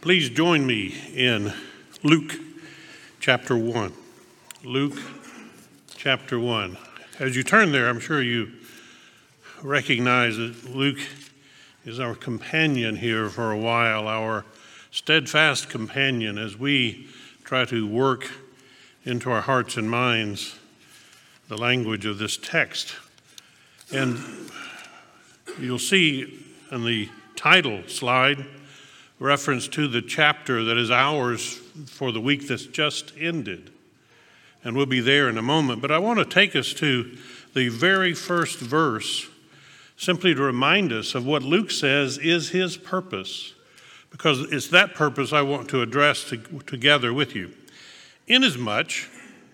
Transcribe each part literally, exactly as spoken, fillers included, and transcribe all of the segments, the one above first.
Please join me in Luke chapter one. Luke chapter one. As you turn there, I'm sure you recognize that Luke is our companion here for a while, our steadfast companion as we try to work into our hearts and minds the language of this text. And you'll see in the title slide reference to the chapter that is ours for the week that's just ended. And we'll be there in a moment. But I want to take us to the very first verse simply to remind us of what Luke says is his purpose, because it's that purpose I want to address to, together with you. Inasmuch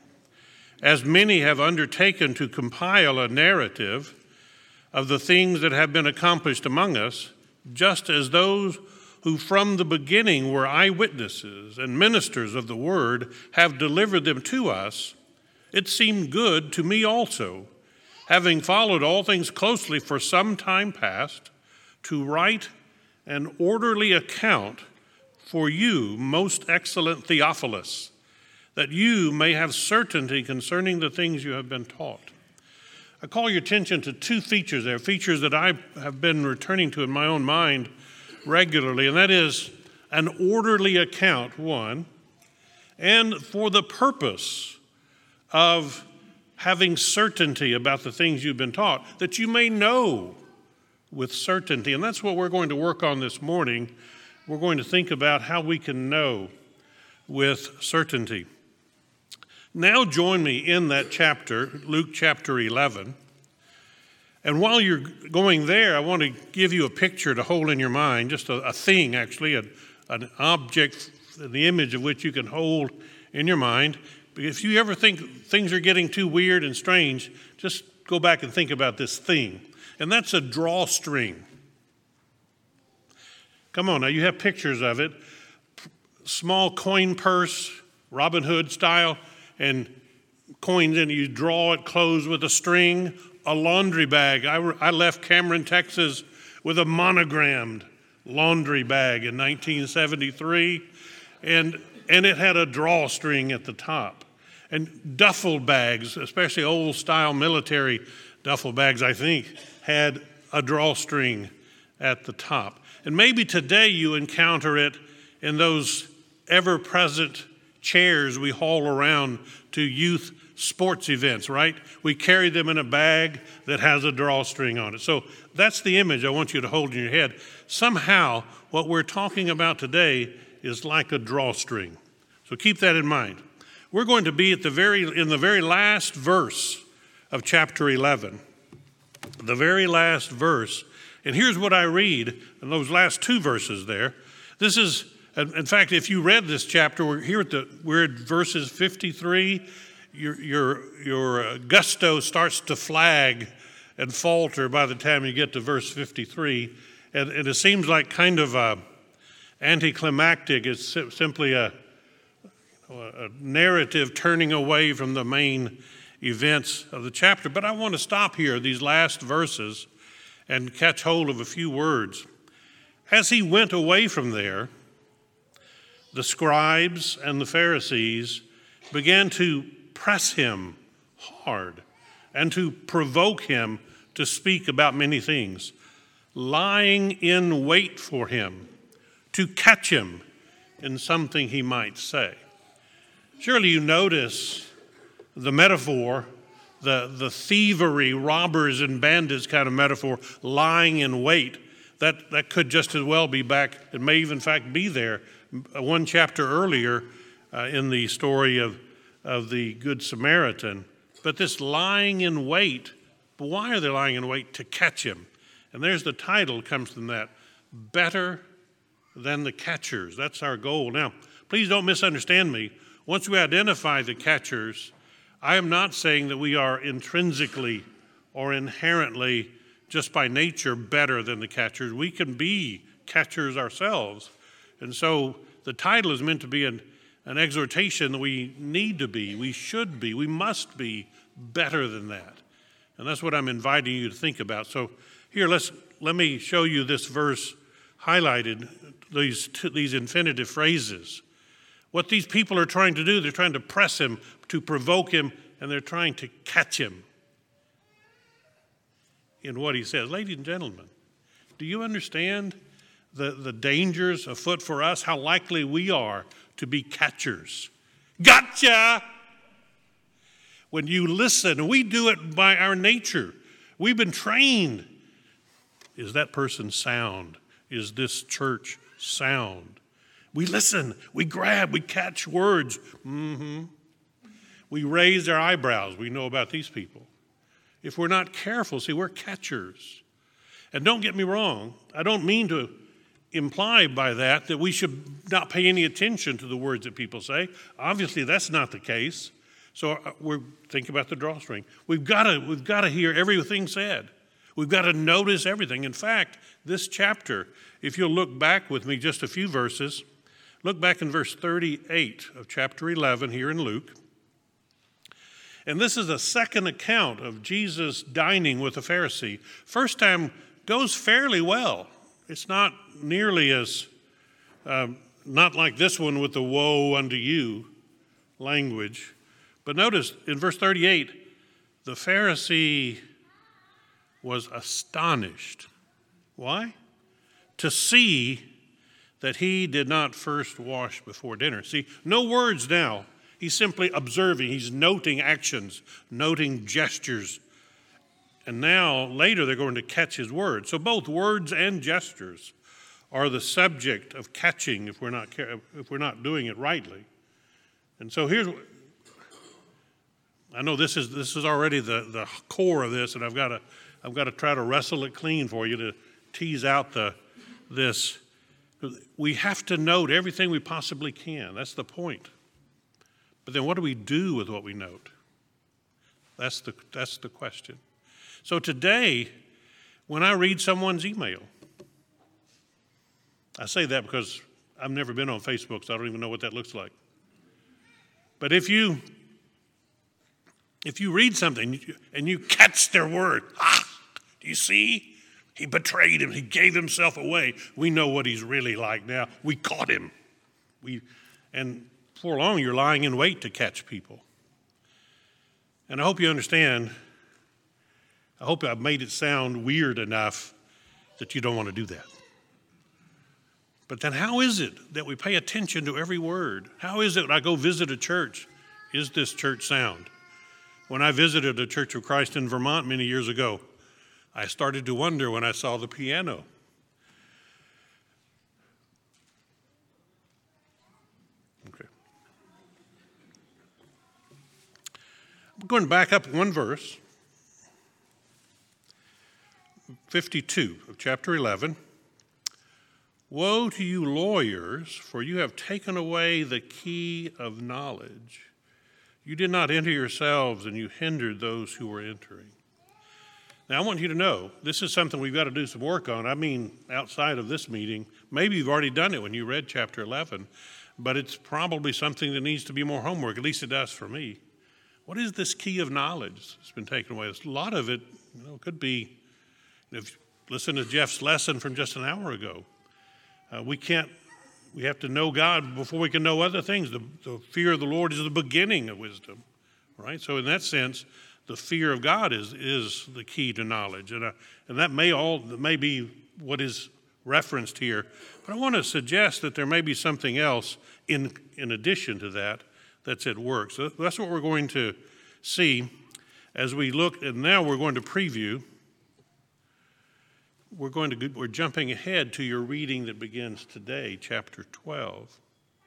as many have undertaken to compile a narrative of the things that have been accomplished among us, just as those who from the beginning were eyewitnesses and ministers of the word have delivered them to us, it seemed good to me also, having followed all things closely for some time past, to write an orderly account for you, most excellent Theophilus, that you may have certainty concerning the things you have been taught. I call your attention to two features there, features that I have been returning to in my own mind regularly, and that is an orderly account, one, and for the purpose of having certainty about the things you've been taught, that you may know with certainty. And that's what we're going to work on this morning. We're going to think about how we can know with certainty. Now join me in that chapter, Luke chapter eleven. And while you're going there, I want to give you a picture to hold in your mind, just a, a thing actually, a, an object, the image of which you can hold in your mind. If you ever think things are getting too weird and strange, just go back and think about this thing. And that's a drawstring. Come on now, you have pictures of it. Small coin purse, Robin Hood style, and coins in it. You draw it closed with a string. A laundry bag. I, I left Cameron, Texas with a monogrammed laundry bag in nineteen seventy-three, and, and it had a drawstring at the top. And duffel bags, especially old-style military duffel bags, I think, had a drawstring at the top. And maybe today you encounter it in those ever-present chairs we haul around to youth sports events, right? We carry them in a bag that has a drawstring on it. So that's the image I want you to hold in your head. Somehow, what we're talking about today is like a drawstring. So keep that in mind. We're going to be at the very in the very last verse of chapter eleven. The very last verse. And here's what I read in those last two verses there. This is, in fact, if you read this chapter, we're here at the we're at verses fifty-three. Your, your, your gusto starts to flag and falter by the time you get to verse fifty-three. And, and it seems like kind of a anticlimactic. It's simply a, a narrative turning away from the main events of the chapter. But I want to stop here, these last verses, and catch hold of a few words. As he went away from there, the scribes and the Pharisees began to press him hard and to provoke him to speak about many things, lying in wait for him, to catch him in something he might say. Surely you notice the metaphor, the, the thievery, robbers and bandits kind of metaphor, lying in wait. That, that could just as well be back, it may even in fact be there, one chapter earlier uh, in the story of of the Good Samaritan. But this lying in wait, but why are they lying in wait? To catch him. And there's the title comes from that. Better than the catchers. That's our goal. Now, please don't misunderstand me. Once we identify the catchers, I am not saying that we are intrinsically or inherently, just by nature, better than the catchers. We can be catchers ourselves. And so the title is meant to be an An exhortation that we need to be, we should be, we must be better than that. And that's what I'm inviting you to think about. So here, let's let me show you this verse highlighted these, these infinitive phrases. What these people are trying to do, they're trying to press him, to provoke him, and they're trying to catch him in what he says. Ladies and gentlemen, do you understand the, the dangers afoot for us, how likely we are to be catchers? Gotcha! When you listen, we do it by our nature. We've been trained. Is that person sound? Is this church sound? We listen, we grab, we catch words. Mm-hmm. We raise our eyebrows. We know about these people. If we're not careful, see, we're catchers. And don't get me wrong, I don't mean to imply by that that we should not pay any attention to the words that people say. Obviously, that's not the case. So we're think about the drawstring. We've got to we've got to hear everything said. We've got to notice everything. In fact, this chapter, if you'll look back with me just a few verses, look back in verse thirty-eight of chapter eleven here in Luke. And this is a second account of Jesus dining with a Pharisee. First time goes fairly well. It's not nearly as, uh, not like this one with the woe unto you language. But notice in verse thirty-eight, the Pharisee was astonished. Why? To see that he did not first wash before dinner. See, no words now. He's simply observing. He's noting actions, noting gestures. And now, later, they're going to catch his words. So both words and gestures are the subject of catching if we're not if we're not doing it rightly. And so here's, I know this is this is already the, the core of this, and I've got to I've got to try to wrestle it clean for you to tease out the this. We have to note everything we possibly can. That's the point. But then what do we do with what we note? That's the, that's the question. So today, when I read someone's email, I say that because I've never been on Facebook, so I don't even know what that looks like. But if you if you read something and you catch their word, ah, do you see? He betrayed him. He gave himself away. We know what he's really like now. We caught him. We and before long, you're lying in wait to catch people. And I hope you understand, I hope I've made it sound weird enough that you don't want to do that. But then how is it that we pay attention to every word? How is it when I go visit a church? Is this church sound? When I visited a Church of Christ in Vermont many years ago, I started to wonder when I saw the piano. Okay. I'm going back up one verse, fifty-two of chapter eleven. Woe to you lawyers, for you have taken away the key of knowledge. You did not enter yourselves, and you hindered those who were entering. Now, I want you to know, this is something we've got to do some work on. I mean, outside of this meeting, maybe you've already done it when you read chapter eleven, but it's probably something that needs to be more homework, at least it does for me. What is this key of knowledge that's been taken away? A lot of it, you know, could be, if you listen to Jeff's lesson from just an hour ago, uh, we can't, we have to know God before we can know other things. The, the fear of the Lord is the beginning of wisdom, right? So in that sense, the fear of God is is the key to knowledge, and uh, and that may all that may be what is referenced here. But I want to suggest that there may be something else in in addition to that that's at work. So that's what we're going to see as we look. And now we're going to preview. We're going to we're jumping ahead to your reading that begins today, chapter twelve.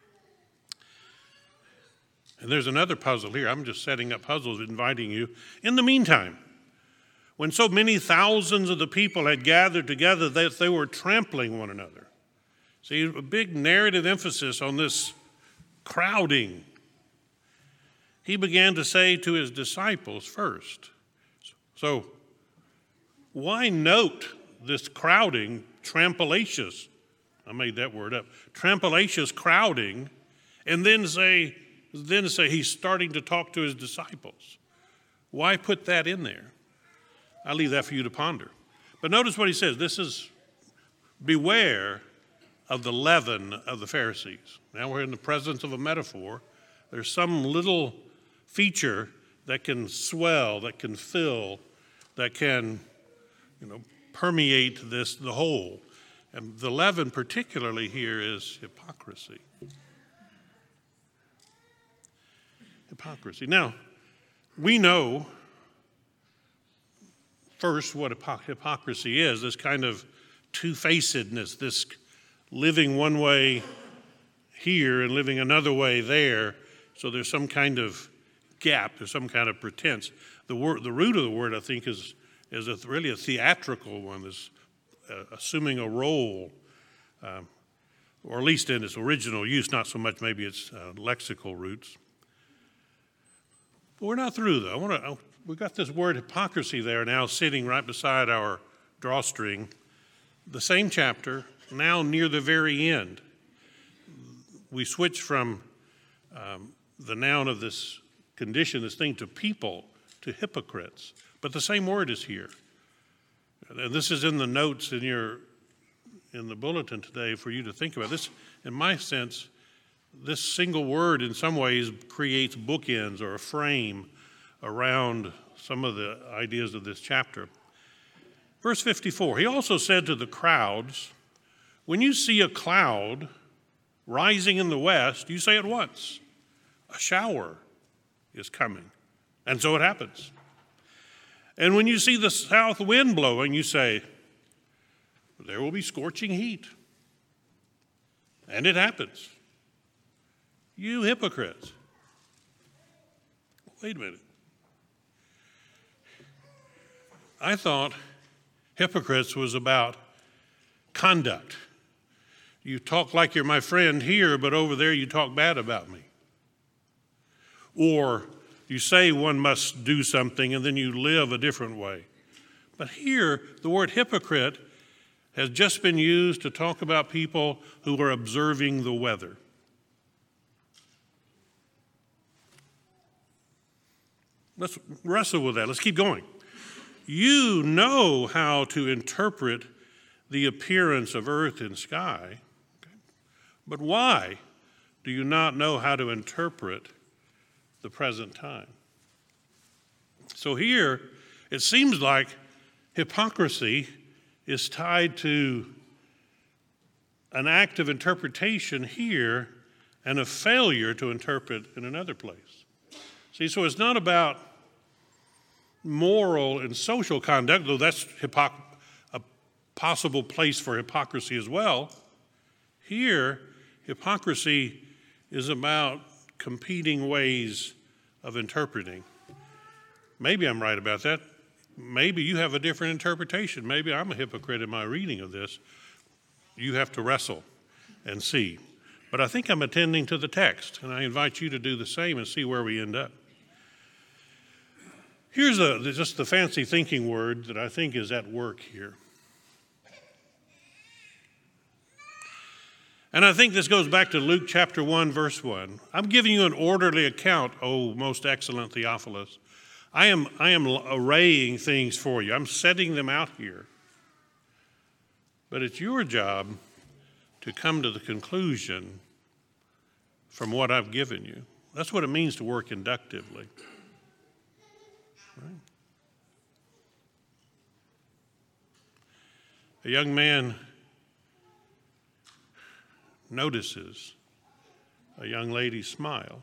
And there's another puzzle here. I'm just setting up puzzles, inviting you. In the meantime, when so many thousands of the people had gathered together that they were trampling one another. See, a big narrative emphasis on this crowding. He began to say to his disciples first. So, why note this crowding, trampolaceous? I made that word up. Trampolaceous crowding, and then say, Then say he's starting to talk to his disciples. Why put that in there? I'll leave that for you to ponder. But notice what he says. This is beware of the leaven of the Pharisees. Now we're in the presence of a metaphor. There's some little feature that can swell, that can fill, that can, you know, permeate this, the whole. And the leaven particularly here is hypocrisy. Hypocrisy. Now, we know first what hypocrisy is, this kind of two-facedness, this living one way here and living another way there. So there's some kind of gap, there's some kind of pretense. The word, the root of the word, I think, is is a, really a theatrical one, is uh, assuming a role, um, or at least in its original use, not so much maybe its uh, lexical roots. But we're not through, though. I want to. We've got this word hypocrisy there now sitting right beside our drawstring. The same chapter, now near the very end. We switch from um, the noun of this condition, this thing, to people, to hypocrites. But the same word is here. And this is in the notes in your in the bulletin today for you to think about. This, in my sense, this single word in some ways creates bookends or a frame around some of the ideas of this chapter. Verse fifty-four, he also said to the crowds, when you see a cloud rising in the west, you say at once, a shower is coming. And so it happens. And when you see the south wind blowing, you say, there will be scorching heat. And it happens. You hypocrites. Wait a minute. I thought hypocrites was about conduct. You talk like you're my friend here, but over there you talk bad about me. Or you say one must do something and then you live a different way. But here, the word hypocrite has just been used to talk about people who are observing the weather. Let's wrestle with that. Let's keep going. You know how to interpret the appearance of earth and sky, okay? But why do you not know how to interpret the present time? So here, it seems like hypocrisy is tied to an act of interpretation here and a failure to interpret in another place. See, so it's not about moral and social conduct, though that's hypoc- a possible place for hypocrisy as well. Here, hypocrisy is about competing ways of interpreting. Maybe I'm right about that. Maybe you have a different interpretation. Maybe I'm a hypocrite in my reading of this. You have to wrestle and see. But I think I'm attending to the text, and I invite you to do the same and see where we end up. Here's a, just the fancy thinking word that I think is at work here. And I think this goes back to Luke chapter one, verse one. I'm giving you an orderly account, O most excellent Theophilus. I am, I am arraying things for you. I'm setting them out here. But it's your job to come to the conclusion from what I've given you. That's what it means to work inductively. Right? A young man notices a young lady smile.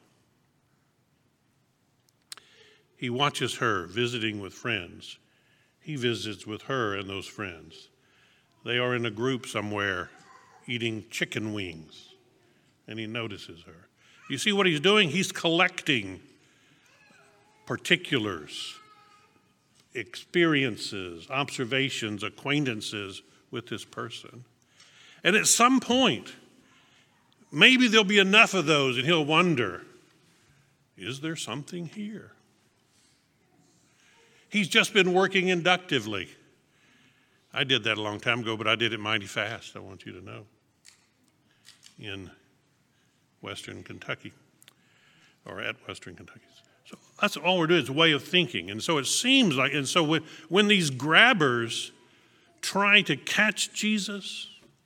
He watches her visiting with friends. He visits with her and those friends. They are in a group somewhere eating chicken wings, and he notices her. You see what he's doing? He's collecting particulars, experiences, observations, acquaintances with this person. And at some point, maybe there'll be enough of those, and he'll wonder, is there something here? He's just been working inductively. I did that a long time ago, but I did it mighty fast, I want you to know, in Western Kentucky, or at Western Kentucky. So that's all we're doing, is a way of thinking. And so it seems like, and so when, when these grabbers try to catch Jesus,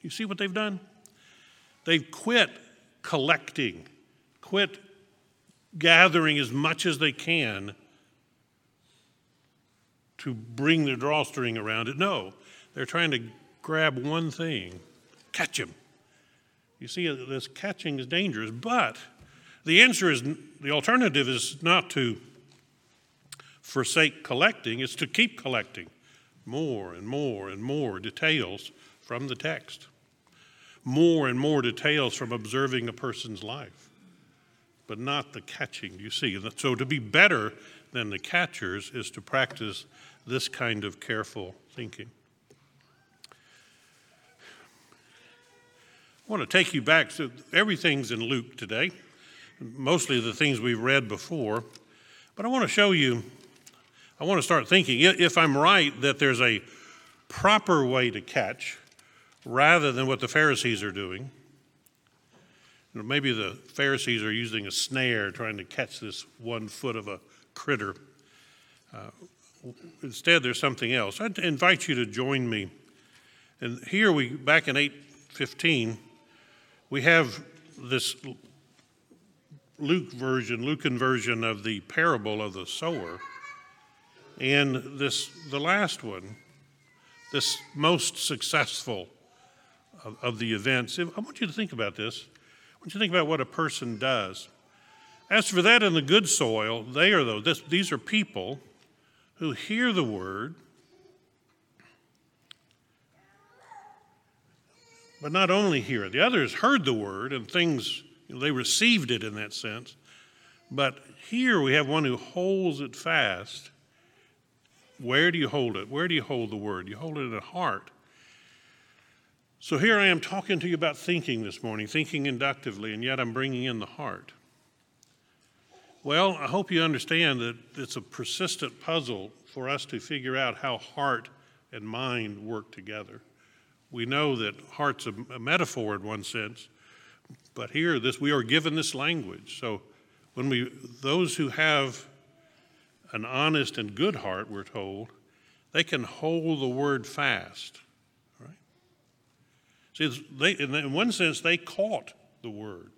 You see what they've done? They've quit collecting, quit gathering as much as they can to bring the drawstring around it. No, they're trying to grab one thing, catch him. You see, this catching is dangerous, but the answer is, the alternative is not to forsake collecting, it's to keep collecting more and more and more details from the text, more and more details from observing a person's life, but not the catching, you see. So to be better than the catchers is to practice this kind of careful thinking. I want to take you back to everything's in Luke today, mostly the things we've read before, but I want to show you, I want to start thinking, if I'm right that there's a proper way to catch rather than what the Pharisees are doing. You know, maybe the Pharisees are using a snare trying to catch this one foot of a critter. Uh, instead, there's something else. I'd invite you to join me. And here we, back in eight fifteen, we have this Luke version, Lucan version of the parable of the sower. And this, the last one, this most successful of, of the events. I want you to think about this. I want you to think about what a person does. As for that in the good soil, they are those, this, these are people who hear the word, but not only hear it. The others heard the word and things, you know, they received it in that sense. But here we have one who holds it fast. Where do you hold it? Where do you hold the word? You hold it in the heart. So here I am talking to you about thinking this morning, thinking inductively, and yet I'm bringing in the heart. Well, I hope you understand that it's a persistent puzzle for us to figure out how heart and mind work together. We know that heart's a, a metaphor in one sense, but here this we are given this language. So when we those who have an honest and good heart, we're told, they can hold the word fast. Right? See, they, in one sense, they caught the word.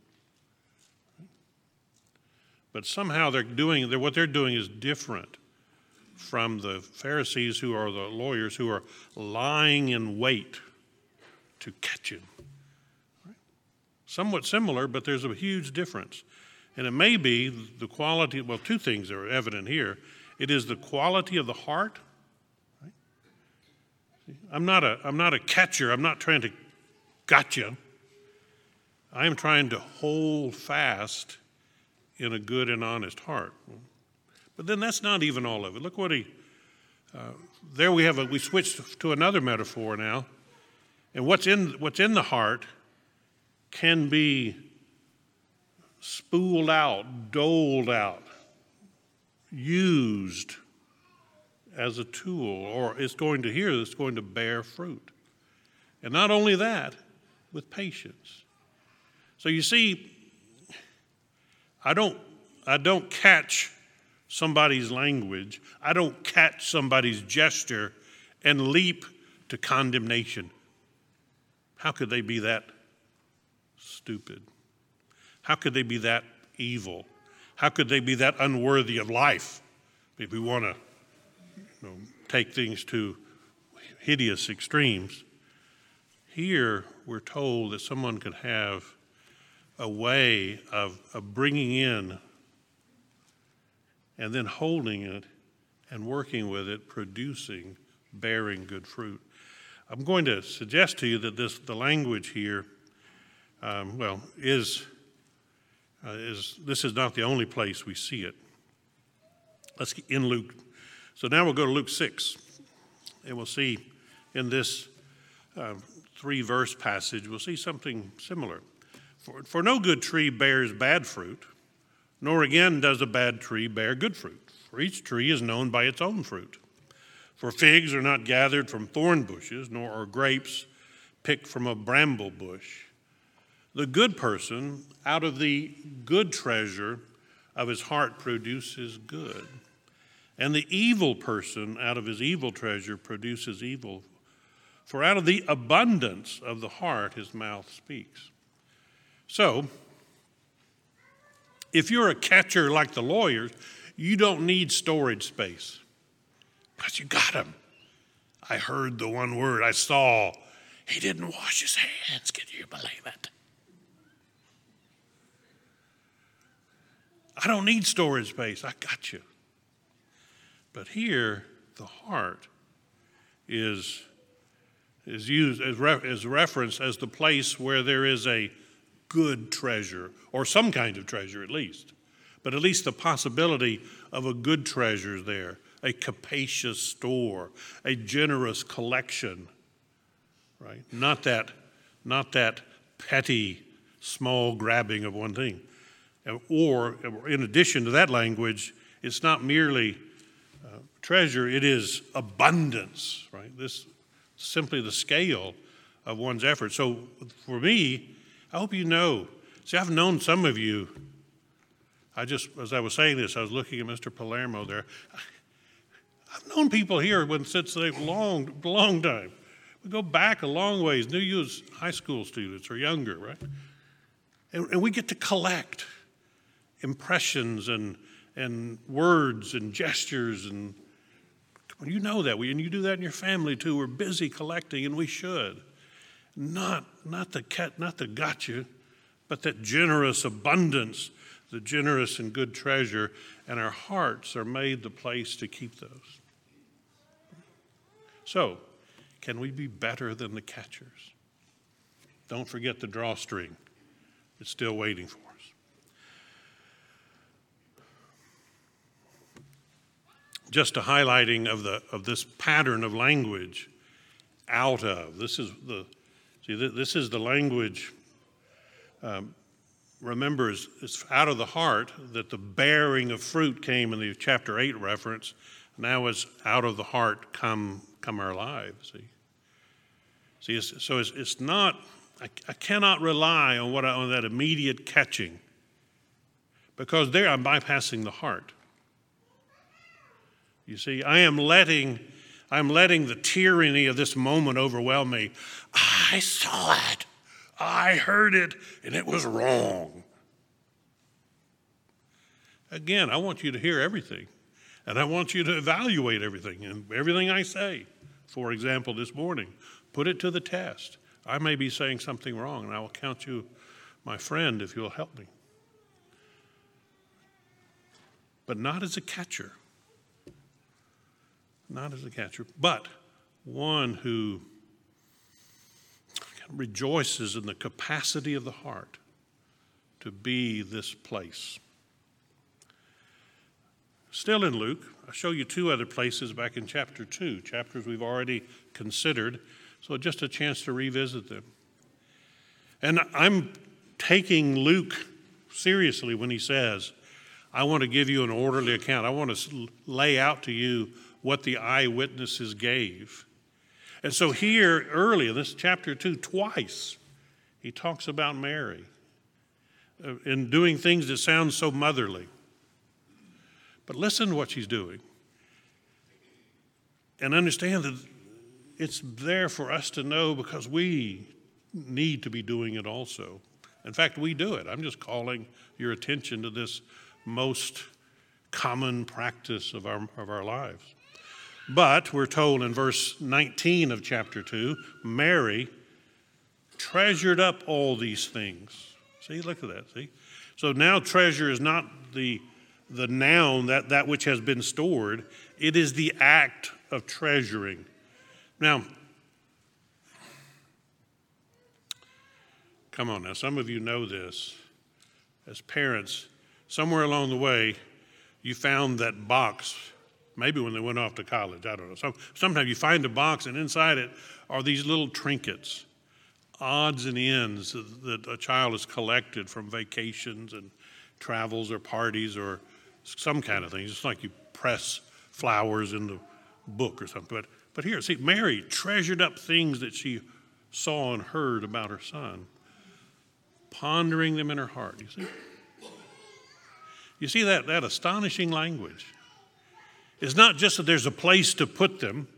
But somehow they're doing, they're, what they're doing is different from the Pharisees, who are the lawyers, who are lying in wait to catch him. Right? Somewhat similar, but there's a huge difference. And it may be the quality, well, two things are evident here. It is the quality of the heart. Right? I'm not a, I'm not a catcher. I'm not trying to gotcha. I am trying to hold fast in a good and honest heart. But then that's not even all of it. Look what he, uh, there we have, a, we switched to another metaphor now. And what's in, what's in the heart can be spooled out, doled out, used as a tool, or it's going to here, it's going to bear fruit. And not only that, with patience. So you see, I don't, I don't catch somebody's language. I don't catch somebody's gesture and leap to condemnation. How could they be that stupid? How could they be that evil? How could they be that unworthy of life? If we want to, you know, take things to hideous extremes. Here we're told that someone could have a way of, of bringing in and then holding it and working with it, producing, bearing good fruit. I'm going to suggest to you that this the language here, um, well, is, uh, is this is not the only place we see it. Let's get in Luke. So now we'll go to Luke six, and we'll see in this uh, three-verse passage, we'll see something similar. For, for no good tree bears bad fruit, nor again does a bad tree bear good fruit. For each tree is known by its own fruit. For figs are not gathered from thorn bushes, nor are grapes picked from a bramble bush. The good person out of the good treasure of his heart produces good, and the evil person out of his evil treasure produces evil. For out of the abundance of the heart his mouth speaks. So, if you're a catcher like the lawyers, you don't need storage space because you got him. I heard the one word, I saw. He didn't wash his hands. Can you believe it? I don't need storage space. I got you. But here, the heart is, is used as, re- as referenced as the place where there is a good treasure, or some kind of treasure at least. But at least the possibility of a good treasure there, a capacious store, a generous collection, right? Not that, not that petty, small grabbing of one thing. Or, in addition to that language, it's not merely uh, treasure, it is abundance, right? This is simply the scale of one's effort. So for me, I hope you know. See, I've known some of you. I just, as I was saying this, I was looking at Mister Palermo there. I've known people here when, since they've long, long time. We go back a long ways, knew you as high school students or younger, right? And, and we get to collect impressions and and words and gestures, and you know that. We, and you do that in your family too. We're busy collecting, and we should. Not, not the cat, not the gotcha, but that generous abundance, the generous and good treasure, and our hearts are made the place to keep those. So, can we be better than the catchers? Don't forget the drawstring. It's still waiting for us. Just a highlighting of the of this pattern of language, out of. This is the see. This is the language. Um, remember, it's, it's out of the heart that the bearing of fruit came in the chapter eight reference. Now it's out of the heart come come our lives. See, see. It's, so it's, it's not. I, I cannot rely on what I, on that immediate catching, because there I'm bypassing the heart. You see, I am letting, I'm letting the tyranny of this moment overwhelm me. I saw it, I heard it, and it was wrong. Again, I want you to hear everything, and I want you to evaluate everything, and everything I say. For example, this morning, put it to the test. I may be saying something wrong, and I will count you my friend if you'll help me. But not as a catcher. Not as a catcher, but one who rejoices in the capacity of the heart to be this place. Still in Luke, I'll show you two other places back in chapter two, chapters we've already considered, so just a chance to revisit them. And I'm taking Luke seriously when he says, I want to give you an orderly account. I want to lay out to you what the eyewitnesses gave. And so here, early in this chapter two, twice, he talks about Mary uh, and doing things that sound so motherly. But listen to what she's doing. And understand that it's there for us to know, because we need to be doing it also. In fact, we do it. I'm just calling your attention to this most common practice of our, of our lives. But we're told in verse nineteen of chapter two, Mary treasured up all these things. See, look at that, see? So now treasure is not the, the noun, that, that which has been stored. It is the act of treasuring. Now, come on now, some of you know this. As parents, somewhere along the way, you found that box. Maybe when they went off to college, I don't know. Some, sometimes you find a box, and inside it are these little trinkets, odds and ends that a child has collected from vacations and travels or parties or some kind of thing. It's like you press flowers in the book or something. But, but here, see, Mary treasured up things that she saw and heard about her son, pondering them in her heart. You see? You see that, that astonishing language. It's not just that there's a place to put them,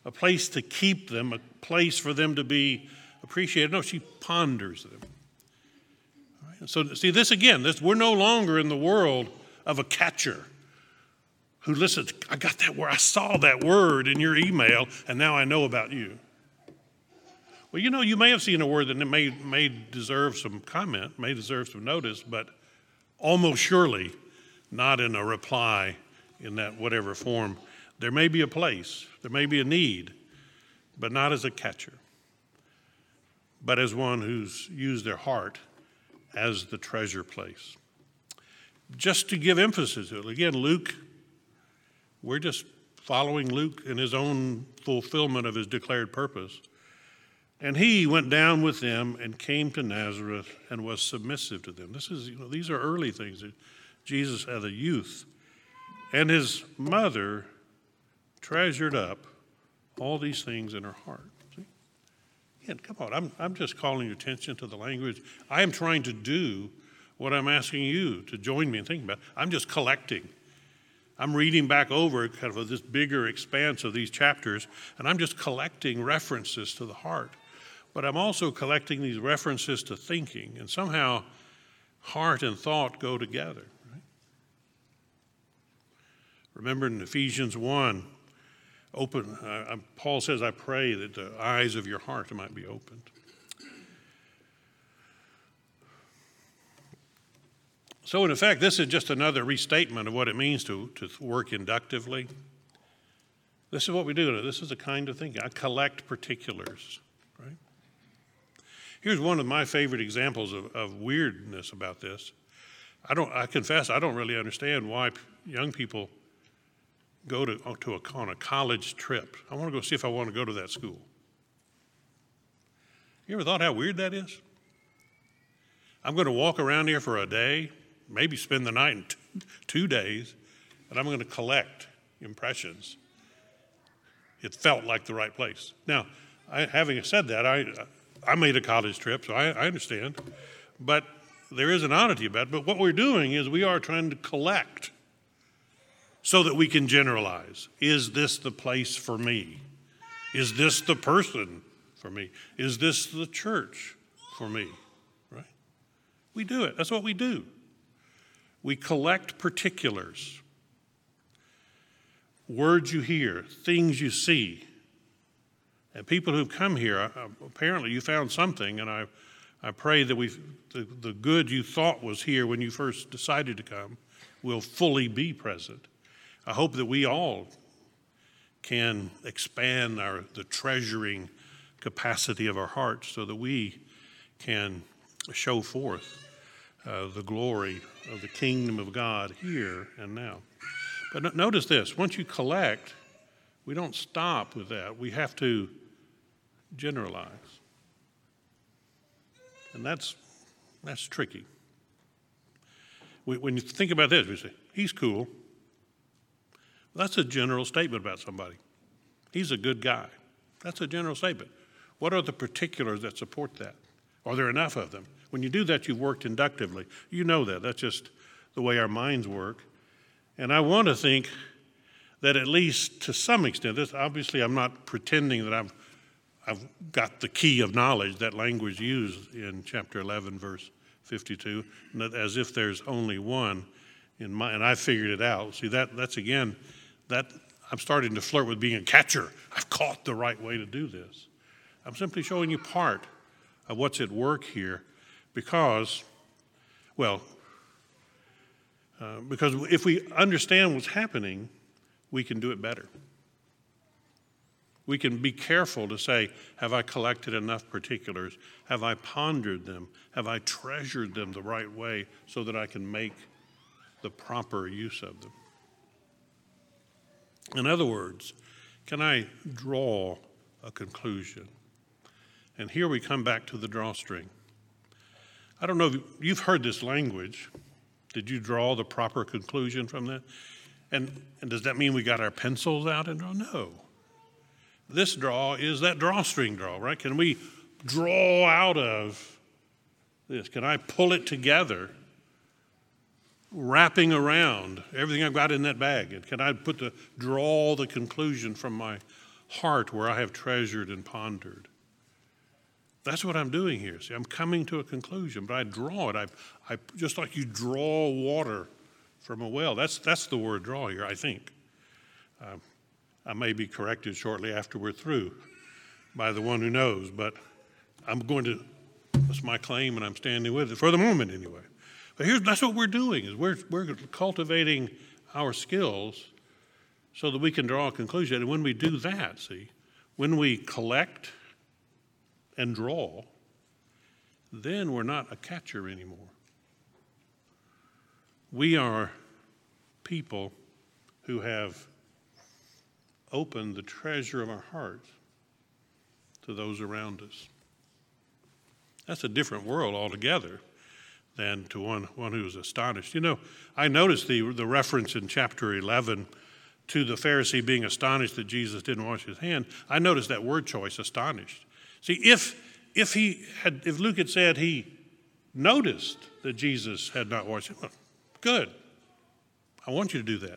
a place to keep them, a place for them to be appreciated. No, she ponders them. All right? So see, this again, this, we're no longer in the world of a catcher who listens, I got that word, I saw that word in your email, and now I know about you. Well, you know, you may have seen a word that may, may deserve some comment, may deserve some notice, but almost surely not in a reply in that whatever form. There may be a place, there may be a need, but not as a catcher, but as one who's used their heart as the treasure place. Just to give emphasis to it, again, Luke, we're just following Luke in his own fulfillment of his declared purpose. And he went down with them and came to Nazareth and was submissive to them. This is, you know, these are early things that Jesus as a youth. And his mother treasured up all these things in her heart. See? Again, come on, I'm, I'm just calling your attention to the language. I am trying to do what I'm asking you to join me in thinking about. I'm just collecting. I'm reading back over kind of this bigger expanse of these chapters, and I'm just collecting references to the heart. But I'm also collecting these references to thinking, and somehow heart and thought go together. Right? Remember in Ephesians one, open. Uh, Paul says, I pray that the eyes of your heart might be opened. So in effect, this is just another restatement of what it means to, to work inductively. This is what we do. This is the kind of thing. I collect particulars, right? Here's one of my favorite examples of, of weirdness about this. I don't. I confess I don't really understand why young people go to, to a, on a college trip. I want to go see if I want to go to that school. You ever thought how weird that is? I'm going to walk around here for a day, maybe spend the night in two, two days, and I'm going to collect impressions. It felt like the right place. Now, I, having said that, I I made a college trip, so I, I understand. But there is an oddity about it. But what we're doing is we are trying to collect so that we can generalize. Is this the place for me? Is this the person for me? Is this the church for me? Right? We do it. That's what we do. We collect particulars. Words you hear, things you see. And people who've come here, apparently you found something, and I I pray that we the, the good you thought was here when you first decided to come will fully be present. I hope that we all can expand our the treasuring capacity of our hearts so that we can show forth uh, the glory of the kingdom of God here and now. But no, notice this, once you collect, we don't stop with that. We have to generalize. And that's that's tricky. We, when you think about this, we say, he's cool. Well, that's a general statement about somebody. He's a good guy. That's a general statement. What are the particulars that support that? Are there enough of them? When you do that, you've worked inductively. You know that. That's just the way our minds work. And I want to think that at least to some extent, this, obviously I'm not pretending that I've, I've got the key of knowledge, that language used in chapter eleven, verse fifty-two, as if there's only one in my, and I figured it out. See, that that's again, that I'm starting to flirt with being a catcher. I've caught the right way to do this. I'm simply showing you part of what's at work here because, well, uh, because if we understand what's happening, we can do it better. We can be careful to say, have I collected enough particulars? Have I pondered them? Have I treasured them the right way so that I can make the proper use of them? In other words, can I draw a conclusion? And here we come back to the drawstring. I don't know if you've heard this language. Did you draw the proper conclusion from that? And, and does that mean we got our pencils out and draw? No. This draw is that drawstring draw, right? Can we draw out of this? Can I pull it together, wrapping around everything I've got in that bag? And can I put the draw the conclusion from my heart where I have treasured and pondered. That's what I'm doing here. See, I'm coming to a conclusion, but I draw it. I, I just like you draw water from a well. That's that's the word draw here, I think. Uh, I may be corrected shortly after we're through by the one who knows, but I'm going to, that's my claim, and I'm standing with it for the moment anyway. But here's that's what we're doing, is we're we're cultivating our skills so that we can draw a conclusion. And when we do that, see, when we collect and draw, then we're not a catcher anymore. We are people who have opened the treasure of our hearts to those around us. That's a different world altogether than to one, one who is astonished. You know, I noticed the, the reference in chapter eleven to the Pharisee being astonished that Jesus didn't wash his hand. I noticed that word choice, astonished. See, if if he had, if Luke had said he noticed that Jesus had not washed him, well, good. I want you to do that.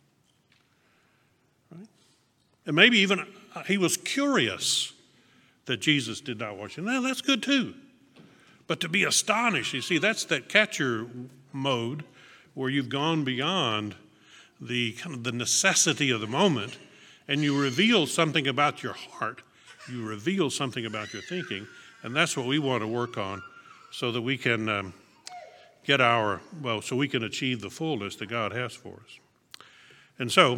Right? And maybe even he was curious that Jesus did not wash him. Now, that's good too. But to be astonished, you see, that's that catcher mode where you've gone beyond the kind of the necessity of the moment, and you reveal something about your heart. You reveal something about your thinking, and that's what we want to work on so that we can um, get our, well, so we can achieve the fullness that God has for us. And so,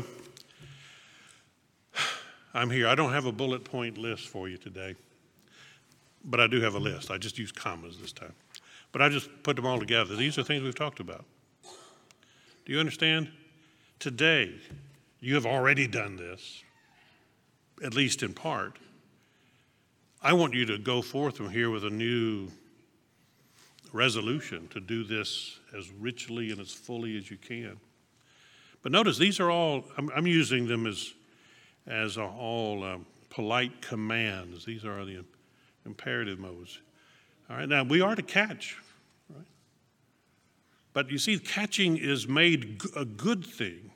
I'm here. I don't have a bullet point list for you today, but I do have a list. I just use commas this time. But I just put them all together. These are things we've talked about. Do you understand? Today, you have already done this, at least in part. I want you to go forth from here with a new resolution to do this as richly and as fully as you can. But notice, these are all, I'm, I'm using them as, as all um, polite commands. These are the imperative modes. All right, now we are to catch, right? But you see, catching is made a good thing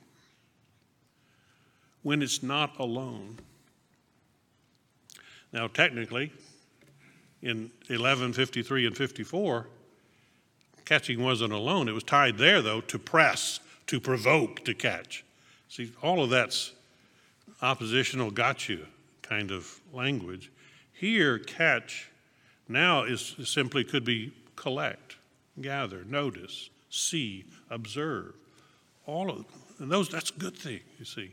when it's not alone. Now, technically, in eleven fifty-three and fifty-four, catching wasn't alone. It was tied there, though, to press, to provoke, to catch. See, all of that's oppositional gotcha kind of language. Here, catch now is simply could be collect, gather, notice, see, observe. All of and those that's a good thing, you see.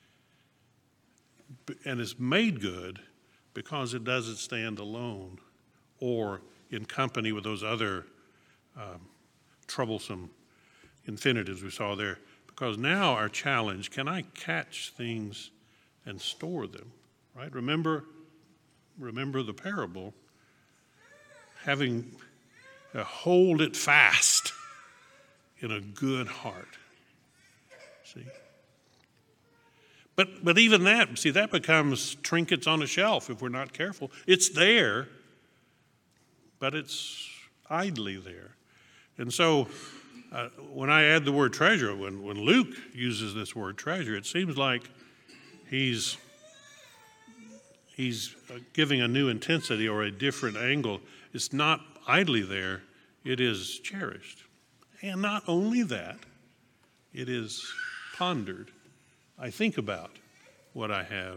And it's made good because it doesn't stand alone or in company with those other um, troublesome infinitives we saw there. Because now our challenge, can I catch things and store them? Right? Remember, remember the parable. Having uh, hold it fast in a good heart. See? But but even that, see, that becomes trinkets on a shelf if we're not careful. It's there, but it's idly there. And so uh, when I add the word treasure, when, when Luke uses this word treasure, it seems like he's he's giving a new intensity or a different angle. It's not idly there, it is cherished. And not only that, it is pondered. I think about what I have.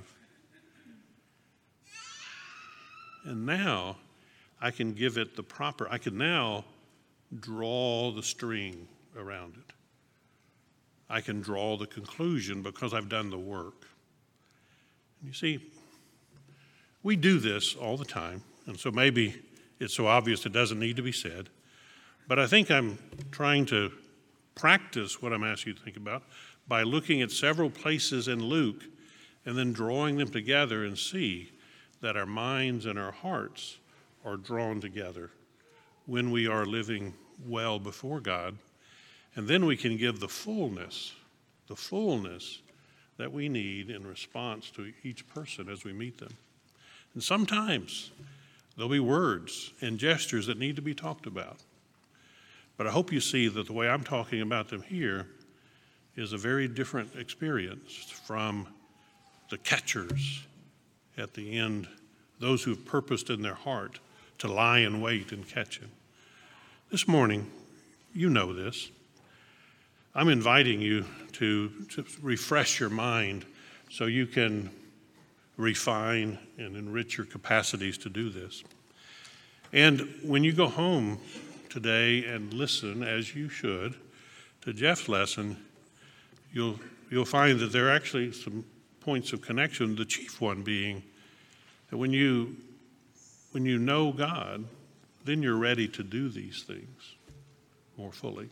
And now I can give it the proper, I can now draw the string around it. I can draw the conclusion because I've done the work. And you see, we do this all the time, and so maybe it's so obvious it doesn't need to be said, but I think I'm trying to practice what I'm asking you to think about by looking at several places in Luke and then drawing them together and see that our minds and our hearts are drawn together when we are living well before God. And then we can give the fullness, the fullness that we need in response to each person as we meet them. And sometimes there'll be words and gestures that need to be talked about. But I hope you see that the way I'm talking about them here is a very different experience from the catcher's at the end, those who have purposed in their heart to lie in wait and catch him. This morning, you know this. I'm inviting you to, to refresh your mind so you can refine and enrich your capacities to do this. And when you go home today and listen, as you should, to Jeff's lesson, you'll you'll find that there are actually some points of connection, the chief one being that when you when you know God, then you're ready to do these things more fully.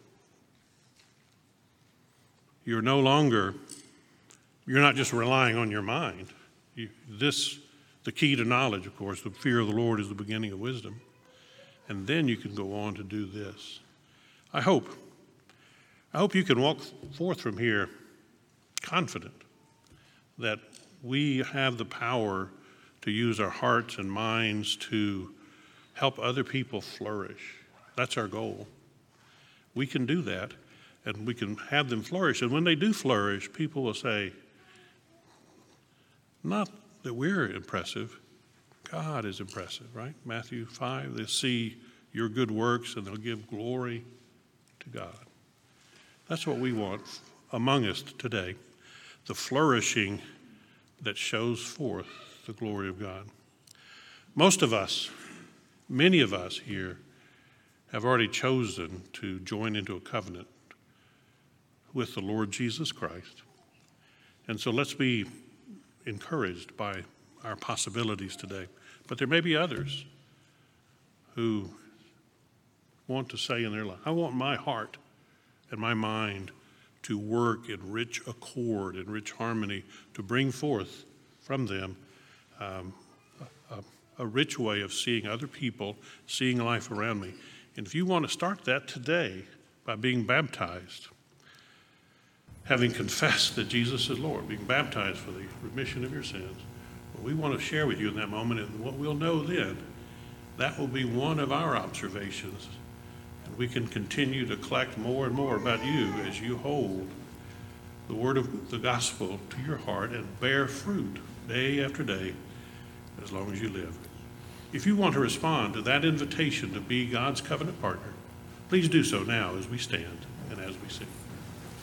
You're no longer, you're not just relying on your mind. You, this, the key to knowledge, of course, the fear of the Lord is the beginning of wisdom. And then you can go on to do this. I hope, I hope you can walk forth from here confident that we have the power to use our hearts and minds to help other people flourish. That's our goal. We can do that, and we can have them flourish. And when they do flourish, people will say, not that we're impressive, God is impressive, right? Matthew five, they see your good works and they'll give glory to God. That's what we want among us today, the flourishing that shows forth the glory of God. Most of us, many of us here, have already chosen to join into a covenant with the Lord Jesus Christ. And so let's be encouraged by our possibilities today. But there may be others who want to say in their life, I want my heart and my mind to work in rich accord, in rich harmony, to bring forth from them um, a, a rich way of seeing other people, seeing life around me. And if you want to start that today by being baptized, having confessed that Jesus is Lord, being baptized for the remission of your sins, well, we want to share with you in that moment, and what we'll know then, that will be one of our observations. And we can continue to collect more and more about you as you hold the word of the gospel to your heart and bear fruit day after day as long as you live. If you want to respond to that invitation to be God's covenant partner, please do so now as we stand and as we sing.